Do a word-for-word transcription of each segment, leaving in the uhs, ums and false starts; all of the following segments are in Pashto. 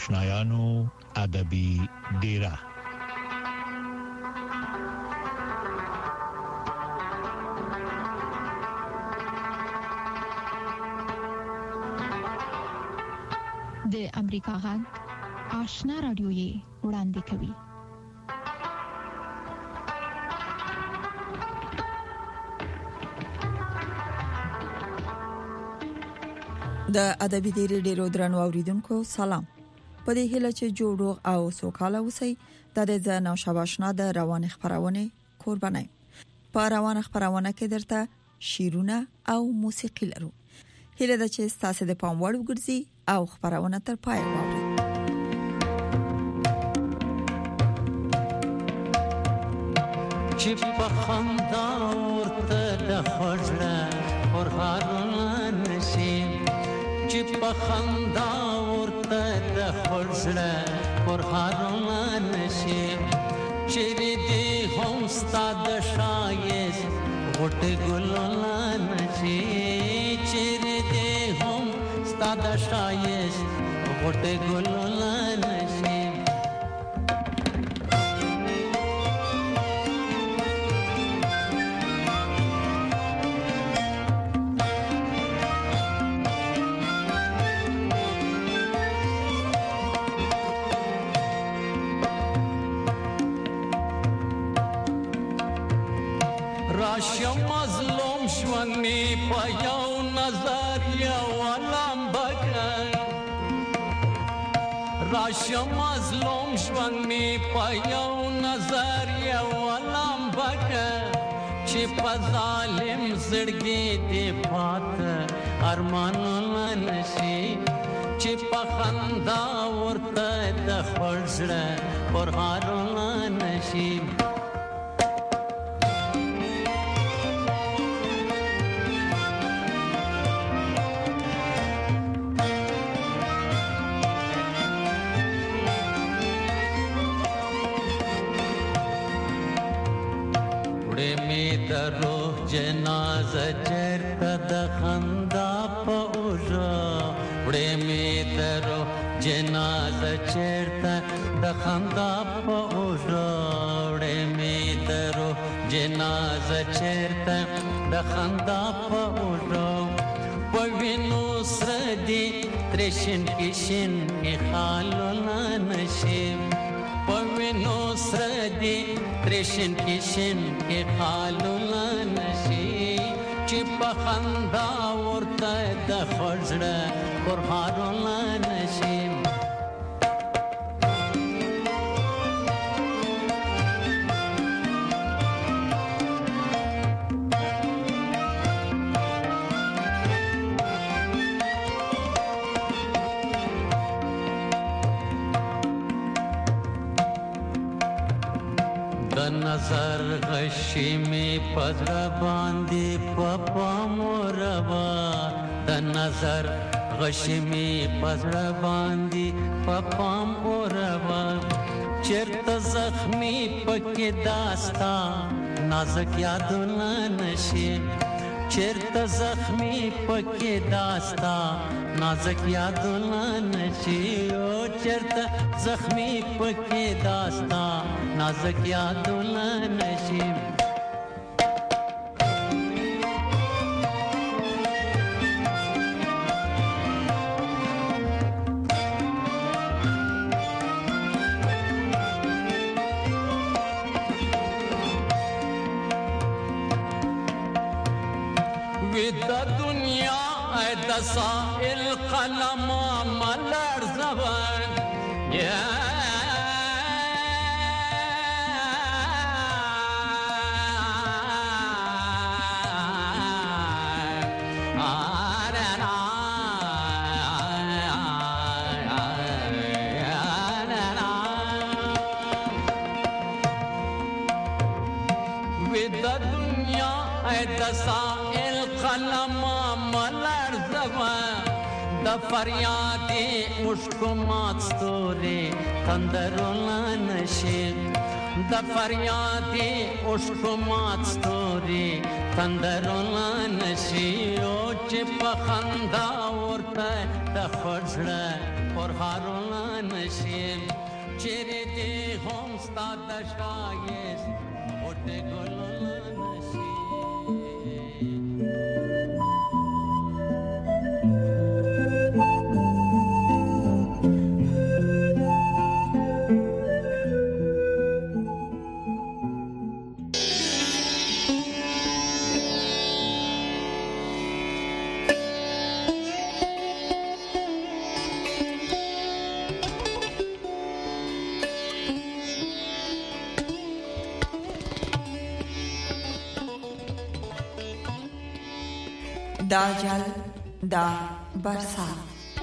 آشنایانو ادبی ډیره. د امریکا غږ آشنا رادیو یې وړاندې کوي. د ادبي ډیرې ډیرو درنو اوریدونکو سلام. په دې هیله چې جوړو او سوکاله اوسئ. د دې ځنا شواشنا د روان خبرونه قربانه. په روان خبرونه کې درته شیرونه او موسیقي لرو. هیله ده چې تاسو د پام وړ وګرځي او خبرونه تر پای واورئ. چې په خندا ورته د خړه اور هارونه نشي، چې په خندا ورته د خړه اور هارونه نشي، چې دې هم ستاد شایز غټ ګلونه نشي، چې دې هم ستاد شایز غټ ګلونه نشي. راشم مظلوم شونی په یو نظر یو علم بکن، راشم مظلوم شونی په یو نظر یو علم بکن، چې په ظالم زړګي دې پات ارمانونه نشي، چې په خندا ورته د خړزړه پر هارونه نشي. جنازه چرته د خندا په اوجا وړې می درو، جنازه چرته د خندا په اوجا وړې می درو، جنازه چرته د خندا په اوجا، په وینو سره دې ترشن کشن کې خالونه نشي، په وینو سره دې ترشن کشن کې خالونه نشي، چې په خندا ورته د خړزړه پر هارونه نشي. نظر غشی می پزړه باندې پپا موروا، د نظر غشی می پزړه باندې پپا موروا، چرته زخمی پکې داستا نازک یادونه نشي، چرته زخمی پکې داستا نازک یادونه نشي، او چرته زخمی پکې داستا نازک یادونه نشي. ودا دنیا د سائل قلم ملر زبان یا ودا دنیا د سائل قلم ملر زبان، د فریاد مشکمات ستوري تندرونه نشي، د فریاد مشکمات ستوري تندرونه نشي، او چې په خندا ورته د خړزړه پرهارون نشیم چیره دی هم ستا دشایست بوت گلون نشیم. دا جل دا برسات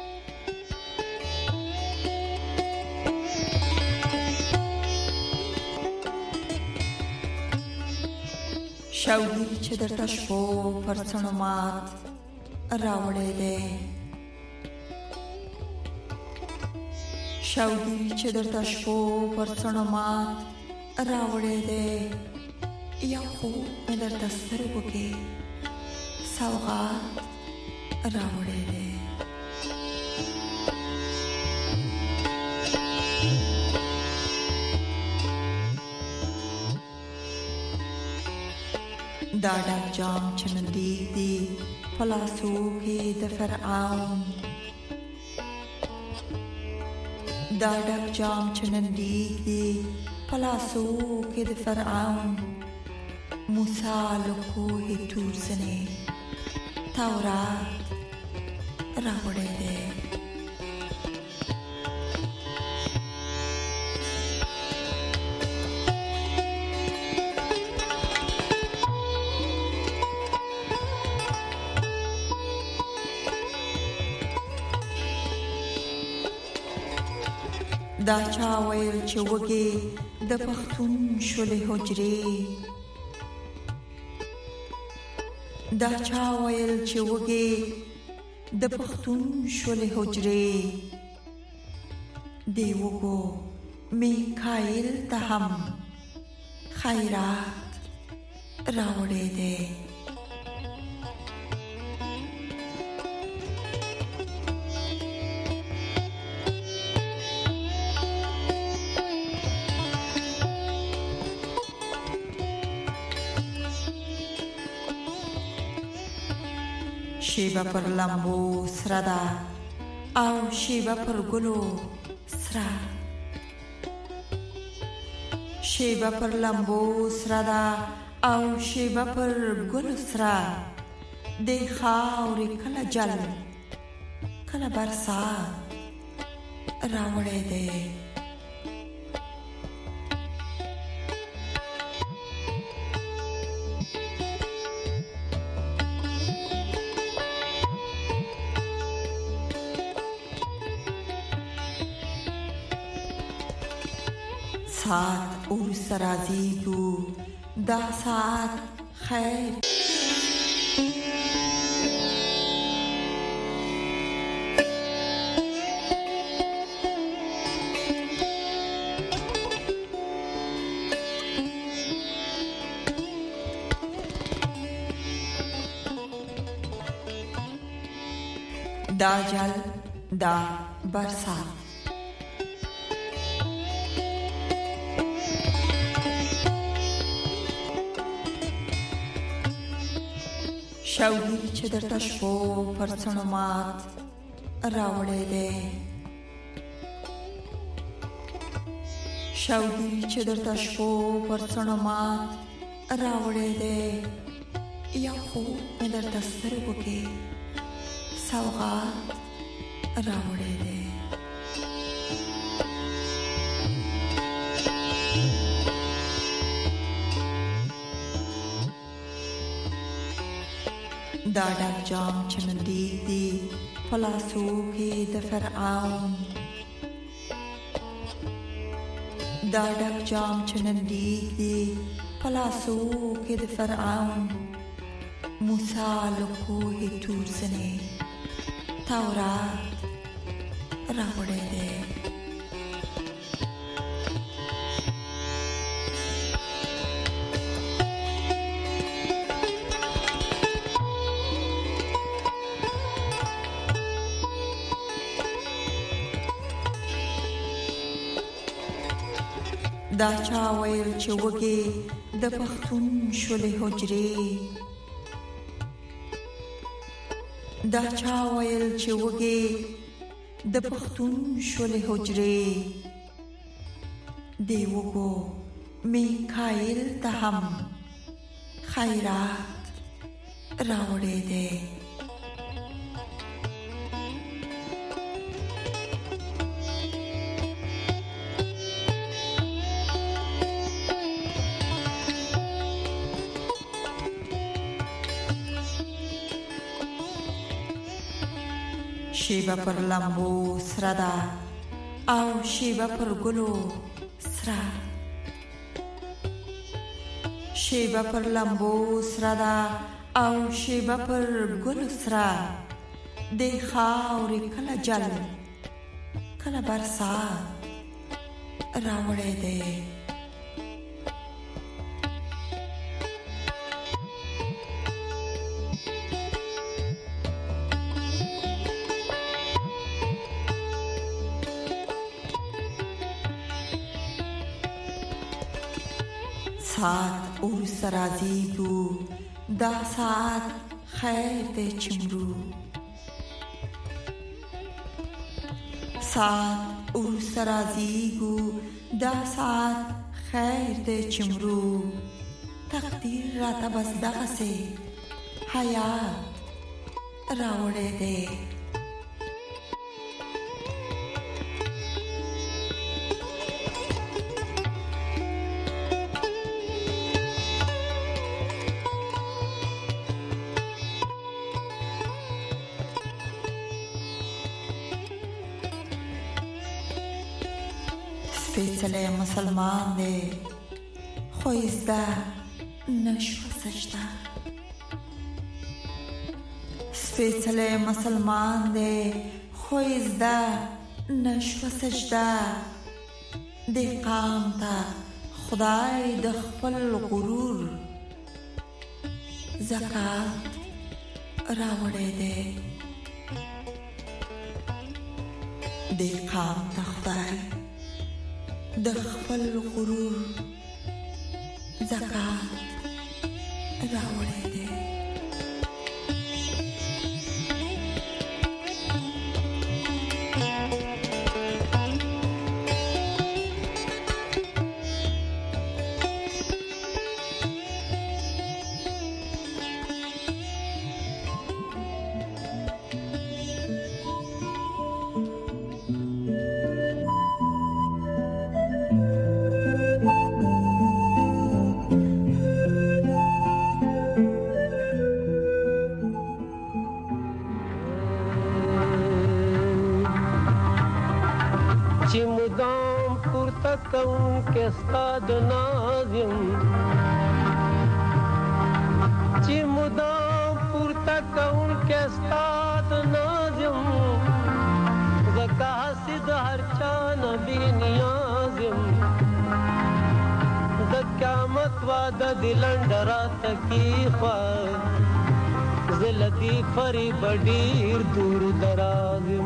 شوقی چې درته شپو پر څڼو مات راوړی دی شوقی چې درته شپو پر څڼو مات راوړی دی یو خوب مې درته سترګو کې سوغات راوړی دی دا ډک جام چې نندیږ دی په لاسو کې د فرعون دا ډک جام چې نندیږ دی په لاسو کې د فرعون موسی له کوه طور څنې تورات راوړی دی دا چا ویل چې وږي د پښتون شولې حجرې دا چا ویل چې وږي د پښتون شولې حجرې دی وګو میکائیل ته هم خیرات راوړی دی شیبه پر لمبو سره ده او شیبه پر ګلو سره شیبه پر لمبو سره ده او شیبه پر ګلو سره د خاورې کله جل کله برسات راوړی دی ساعت اور سرازی تو دا ساعت خیر دا جل دا برسات شوقی چې درته شپو پر څڼو مات راوړی دی شوقی چې درته شپو پر څڼو مات راوړی دی یو خوب مې درته سترګو کې سوغات راوړی دی دا ډک جام چې نندیږ دی په لاسو کې د فرعون دا ډک جام چې نندیږ دی په لاسو کې د فرعون موسی له کوه طور څنې تورات راوړی دی دا چا ویل چې وګي د پښتون شولې حجرې دا چا ویل چې وګي د پښتون شولې حجرې دی وګو میکائیل ته هم خیرات راوړې ده. شیبه پر لمبو سره ده او شیبه پر ګلو سره شیبه پر لمبو سره ده او شیبه پر ګلو سره د خاورې کله جل کله برسات راوړې ده. ساعت اور سرازیگو دا ساعت خیر دے چمرو ساعت اور سرازیگو دا ساعت خیر دے چمرو تقدیر راتا بس دغه سے حیات راوڑے دے. سپیڅلی مسلمان دے خویزده نشو سجده سپیڅلی مسلمان دے خویزده نشو سجده دے قام تا خدای د خپل غرور زکات راوړې دے. دے قام تا خدای د خپل غرور زکات راوړې ده. کون کے استاد نازم چی مدام پورتا کون کے استاد نازم زکا حسد ہر چان بی نیازم د قیامت وعدہ دلندرا تکی خواه زلدی فری بڑیر دور درازم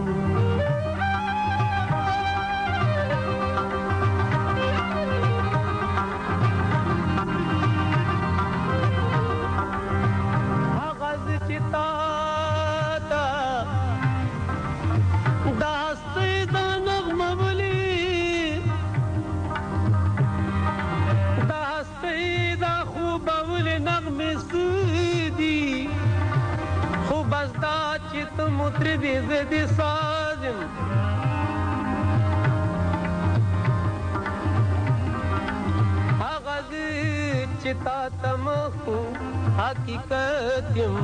مطربی زدی سازم آغاز چتا تمخو حقیقتیم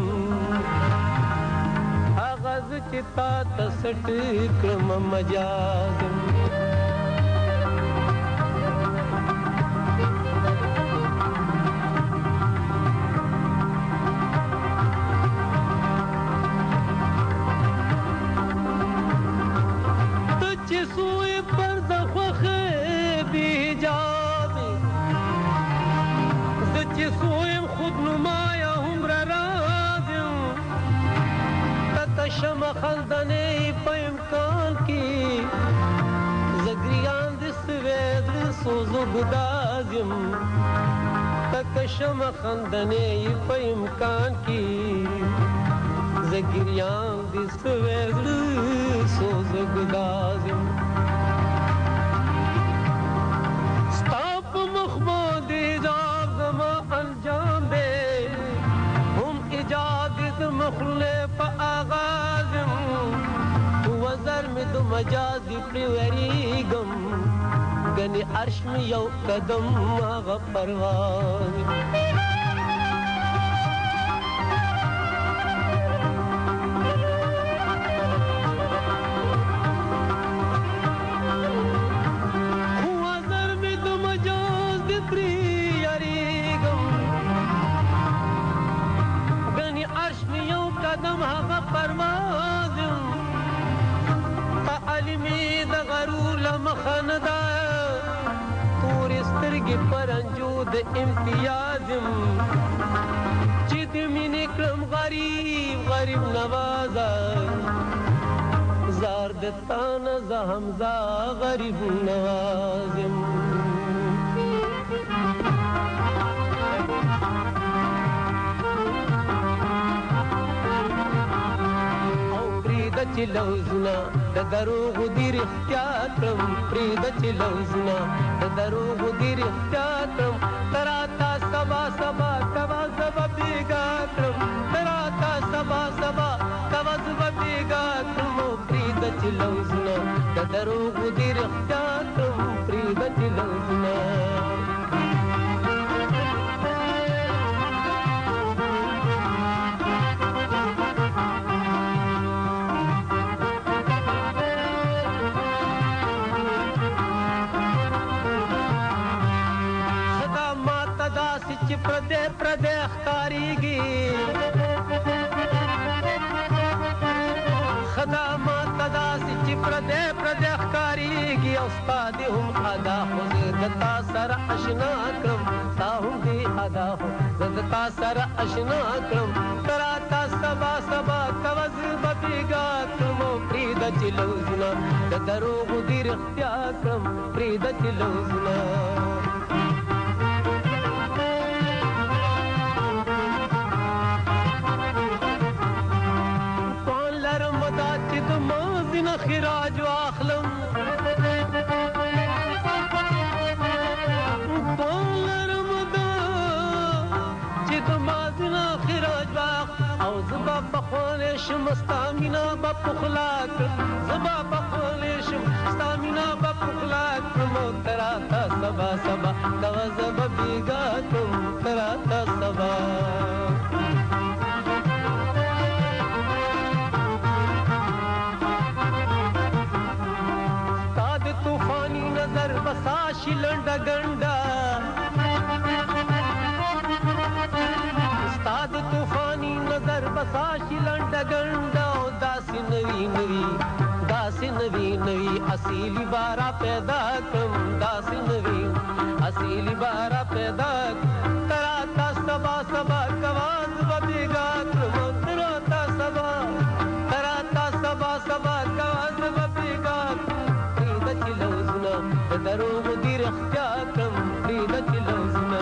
آغاز چتا تسٹ کرم مجازم شمع خلدنی په امکان کی زګریان د سوید سوز و گدازم تکشم خندنې په امکان کې زګریان دې سوېړ سوز و گدازم ستاپ مخمود ایجاب زما انجام دې هم ایجاد دې مخله په آغازم وزر می دو مجاز دی پریوریگم گنی عرش می یو قدم آغا پرواز وزر می دو مجاز دی پریوریگم گنی عرش می یو قدم آغا پرواز علمی د غرور لمخندا تور سترګې پرنجو د امتیازم چې د مینې کړم غریب غریب نوازا زار د تانه زه همزه غریب نوازم چې لوزنا د دروغ دی رښتیا کړم پرېږده چې لوزنا د دروغ دی رښتیا کړم تراته سبا سبا کوه زه به بېګا کړم تراته سبا سبا کوه زه به بېګا کړم پرېږده چې لوزنا د دروغ دی رښتیا کړم پرېږده چې لوزنا پردے پردے اختاریگی خدامات تداسی چی پردے پردے اختاریگی استادی هم ادا خو زدتا سر اشنا کرم تا هم دی ادا خو زدتا سر اشنا کرم تراتا سبا سبا کوز ببیگا کرم پریدا چی لوزنا دروغ دی رختیا کرم پریدا چی لوزنا خراج واخلم پولرم دا چې د مازینا خراج واخ او زبا بخوانې شم ستامینا با پخلاک زبا بخوانې شم ستامینا با پخلاک مو تراتا سبا سبا کوا زبا بیگا تم تراتا سبا بساشی لنڈا گنڈا استاد طوفانی نظر بساشی لنڈا گنڈا داسی نوی نوی داسی نوی نوی اصیلی بارا پیدا کم داسی نوی اصیلی بارا پیدا تراتا سبا سبا کواز ببیگا کم تراتا سبا تراتا سبا سبا کواز ببیگا پریدا چی لوزنا دروغ دی رختیا کم پریدا چی لوزنا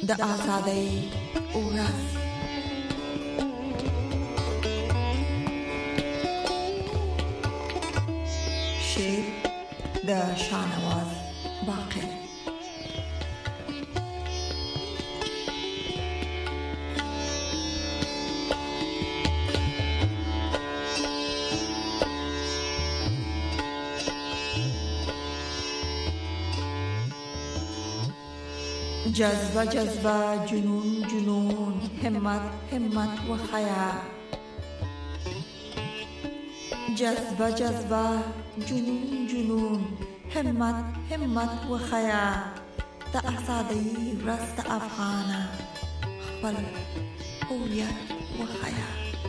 د آزادۍ ورځ. شعر د شاهنواز باقر. جذبه جذبه جنون جنون همت همت و خیا. جذبه جذبه جنون جنون همت همت و خیا. د آزادۍ ورځ د افغانه خپل هویت و خیا.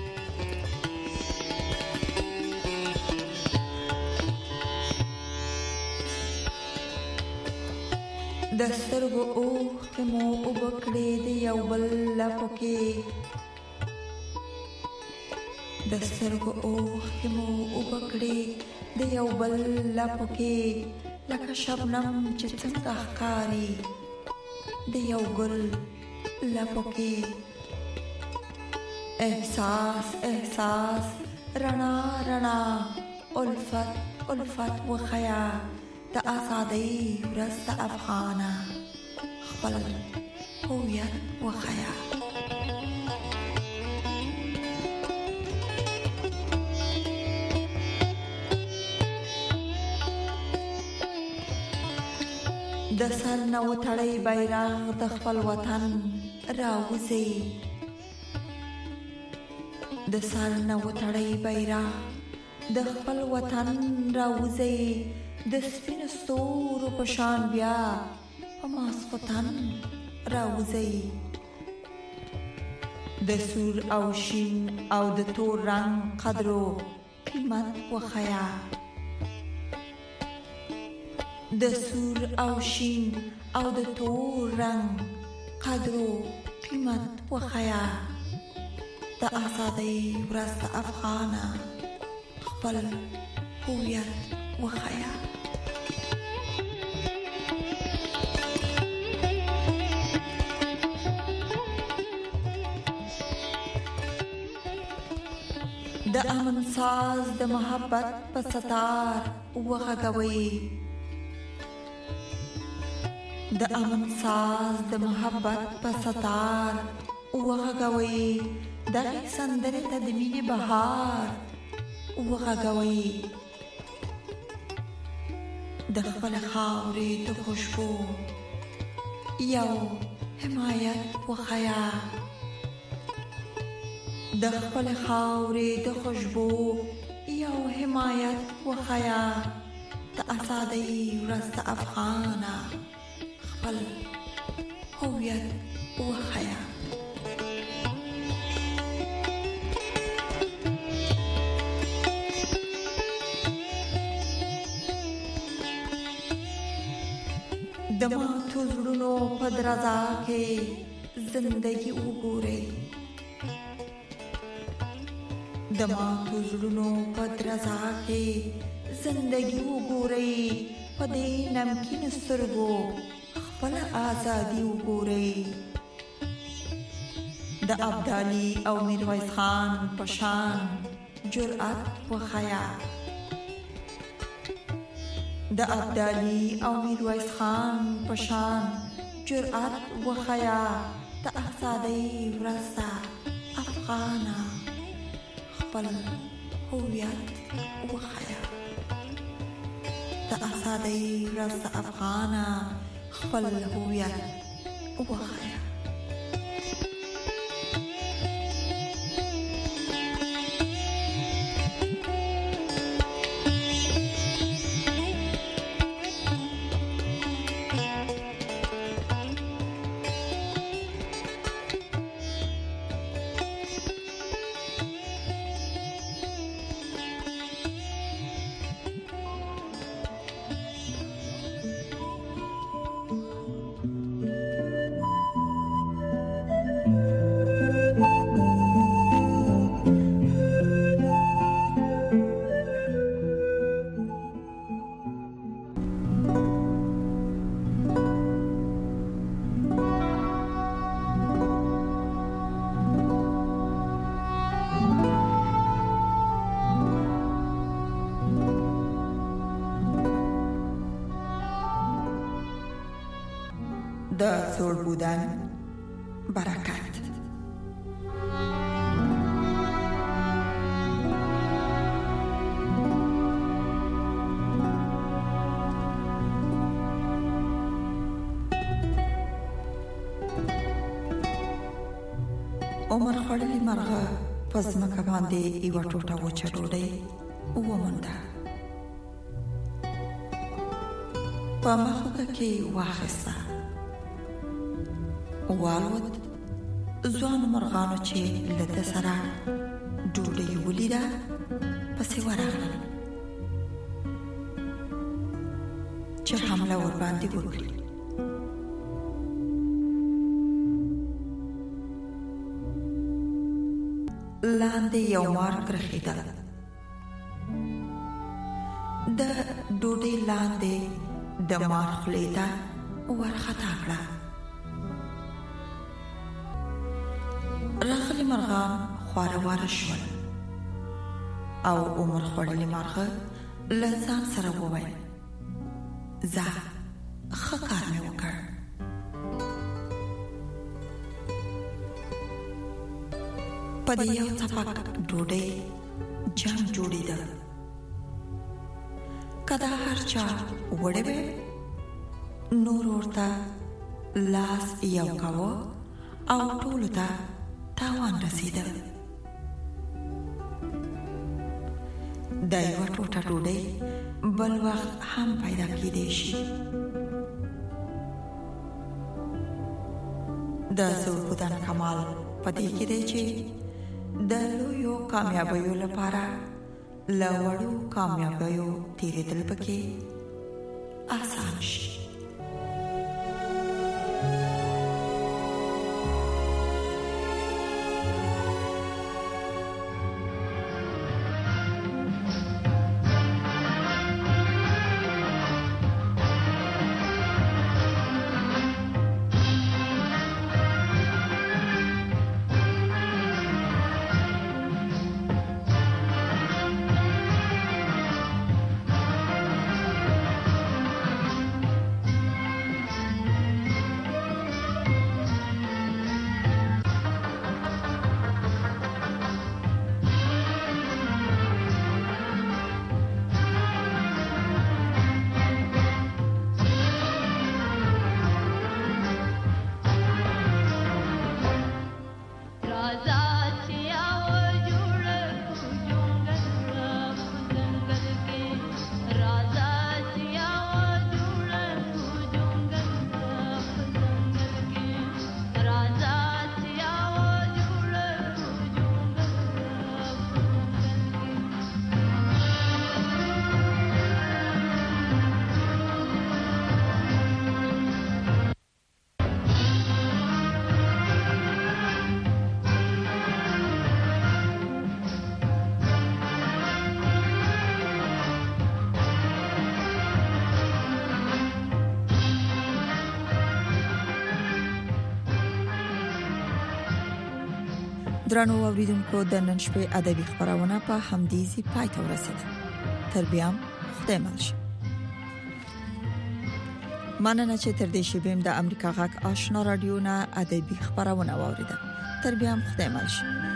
د سترګو اوښکې مو اوبه کړې د یو بل لپو کې. د سترګو اوښکې مو اوبه کړې د یو بل لپو کې. لکه شبنم چې څنګه ښکاري د یو ګل لپو کې. احساس احساس رڼا رڼا الفت الفت و خیا. د آزادۍ ورځ د افغانه خپل هویت و خیا. د سر نه وتړی بیرغ د خپل وطن راوځي. د سر نه وتړی بیرغ د خپل وطن راوځي. د سپینو ستورو په شان بیا په ماسخوتن راوځي. د سور او شین او د تور رنگ قدر و قیمت و خیا. د سور او شین او د تور رنگ قدر و قیمت و خیا. د آزادۍ ورځ د افغانه خپل هویت و خیا. د امن ساز د محبت په ستار وغږوي. د امن ساز د محبت په ستار وغږوي. دغه سندرې ته د مینې بهار وغږوي. د خپل خاورې د خوشبو یو حمایت و خیا. د خپل خاورې د خوشبو یو حمایت و خیا. د آزادۍ ورځ د افغانه خپل هویت و خیا. د ماتو زړونو په درزا کې زندگی وګورئ. د ماتو زړونو په درزا کې زندگی وګورئ. په دې نمکین سترګو خپل آزادي وګورئ. د ابدالي او میرویس خان په شان جرأت و خیا. د ابدالي او میرویس خان په شان جرأت و خیا. د آزادۍ ورځ د افغانه خپل هویت و خیا. د آزادۍ ورځ د افغانه خپل هویت و خیا. د زوړ بودن برکت. عمر خړلې مرغه پس مکه باندې یو ټوټه وچه ډوډۍ ومنډه. په مخه کې واخسته والوت ځوان مرغانو چې لته سره ډوډۍ ولیده پسې ورغله چې حمله ور باندې وکړي. لاندې یو مار کرخیدل. د ډوډۍ لاندې د مار خولې ته ورخطا کړه. راغلي مرغان خواره واره شول او عمر خوړلي مرغه له ځان سره وویل زه ښه کار مې وکړ. په دې یو څپک ډوډۍ جنګ جوړېده. که دا هر چا وړې وې نور ورته لاس یو کاوه او ټولو ته تاوان رسېده. دا یوه ټوټه ډوډۍ بل وخت هم پیدا کېدی شي. د زوړ بودن کمال په دې کې دی چې د لویو کامیابیو لپاره له وړو کامیابیو تېرېدل پکې آسان شي. درنو اوریدونکو د نن شپې ادبي خبرونه په همدې ځای پای ته ورسېده. تر بیا خدای مالشه. مننه چې تر دې شپې د امریکا غږ آشنا رادیو نه ادبي خبرونه واوریده. تر بیا خدای مالشه.